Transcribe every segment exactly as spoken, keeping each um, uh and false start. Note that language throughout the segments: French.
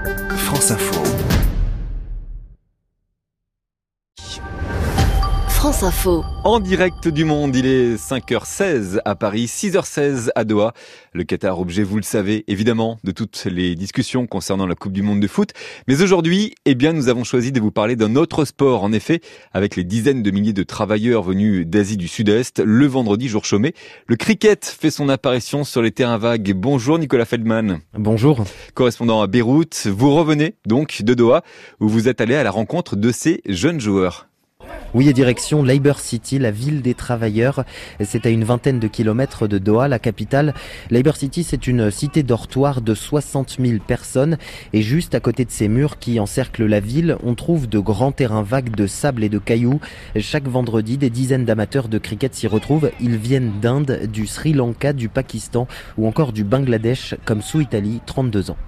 France Info. France Info. En direct du monde, il est cinq heures seize à Paris, six heures seize à Doha. Le Qatar, objet, vous le savez, évidemment, de toutes les discussions concernant la Coupe du Monde de foot. Mais aujourd'hui, eh bien, nous avons choisi de vous parler d'un autre sport. En effet, avec les dizaines de milliers de travailleurs venus d'Asie du Sud-Est, le vendredi, jour chômé, le cricket fait son apparition sur les terrains vagues. Bonjour Nicolas Feldman. Bonjour. Correspondant à Beyrouth, vous revenez donc de Doha, où vous êtes allé à la rencontre de ces jeunes joueurs. Oui, et direction Labour City, la ville des travailleurs. C'est à une vingtaine de kilomètres de Doha, la capitale. Labour City, c'est une cité dortoir de soixante mille personnes. Et juste à côté de ces murs qui encerclent la ville, on trouve de grands terrains vagues de sable et de cailloux. Chaque vendredi, des dizaines d'amateurs de cricket s'y retrouvent. Ils viennent d'Inde, du Sri Lanka, du Pakistan ou encore du Bangladesh, comme Souitali, trente-deux ans.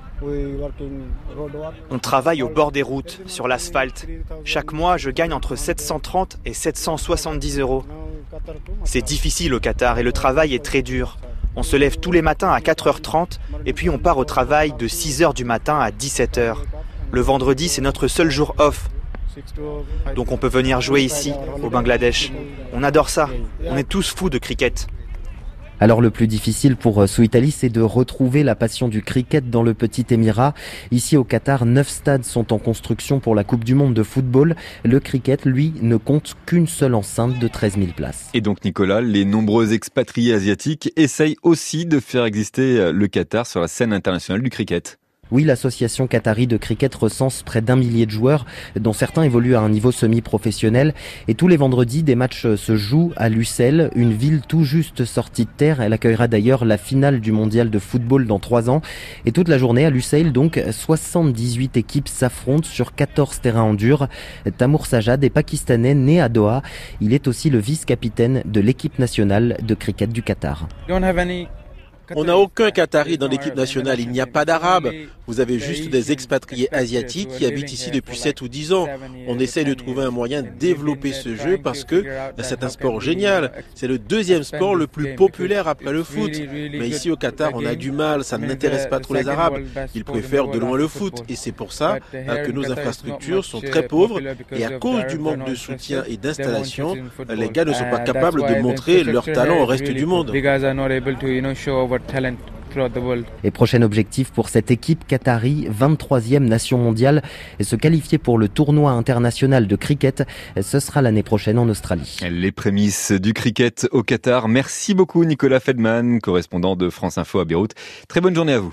On travaille au bord des routes, sur l'asphalte. Chaque mois, je gagne entre sept cent trente et sept cent soixante-dix euros. C'est difficile au Qatar et le travail est très dur. On se lève tous les matins à quatre heures trente et puis on part au travail de six heures du matin à dix-sept heures. Le vendredi, c'est notre seul jour off. Donc on peut venir jouer ici, au Bangladesh. On adore ça. On est tous fous de cricket. Alors le plus difficile pour Souitali, c'est de retrouver la passion du cricket dans le petit émirat. Ici au Qatar, neuf stades sont en construction pour la Coupe du Monde de football. Le cricket, lui, ne compte qu'une seule enceinte de treize mille places. Et donc Nicolas, les nombreux expatriés asiatiques essayent aussi de faire exister le Qatar sur la scène internationale du cricket. Oui, l'association qatari de cricket recense près d'un millier de joueurs, dont certains évoluent à un niveau semi-professionnel. Et tous les vendredis, des matchs se jouent à Lusail, une ville tout juste sortie de terre. Elle accueillera d'ailleurs la finale du mondial de football dans trois ans. Et toute la journée à Lusail, donc, soixante-dix-huit équipes s'affrontent sur quatorze terrains en dur. Tamour Sajad est pakistanais, né à Doha. Il est aussi le vice-capitaine de l'équipe nationale de cricket du Qatar. On n'a aucun Qatari dans l'équipe nationale, il n'y a pas d'Arabes. Vous avez juste des expatriés asiatiques qui habitent ici depuis sept ou dix ans. On essaye de trouver un moyen de développer ce jeu parce que c'est un sport génial. C'est le deuxième sport le plus populaire après le foot. Mais ici au Qatar, on a du mal, ça n'intéresse pas trop les Arabes. Ils préfèrent de loin le foot et c'est pour ça que nos infrastructures sont très pauvres et à cause du manque de soutien et d'installation, les gars ne sont pas capables de montrer leur talent au reste du monde. Et prochain objectif pour cette équipe qatari, vingt-troisième nation mondiale, et se qualifier pour le tournoi international de cricket, ce sera l'année prochaine en Australie. Les prémices du cricket au Qatar. Merci beaucoup Nicolas Feldman, correspondant de France Info à Beyrouth. Très bonne journée à vous.